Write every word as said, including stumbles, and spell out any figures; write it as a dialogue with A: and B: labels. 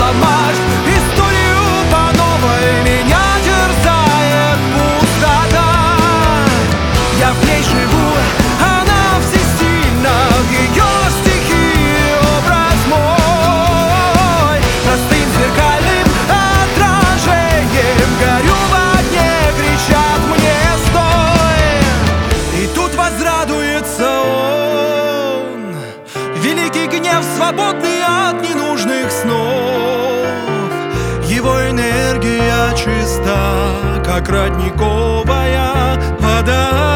A: сломать. Историю по новой меня терзает пустота. Я в ней живу, она всесильна, в ее стихии образ мой. Простым зеркальным отражением горю в огне, кричат мне стой. И тут возрадуется он, великий гнев, свободный от ненужных снов. Его энергия чиста, как родниковая вода.